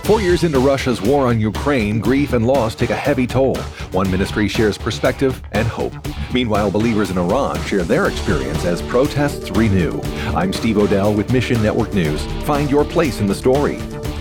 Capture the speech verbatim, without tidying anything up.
Four years into Russia's war on Ukraine, grief and loss take a heavy toll. One ministry shares perspective and hope. Meanwhile, believers in Iran share their experience as protests renew. I'm Steve Odell with Mission Network News. Find your place in the story.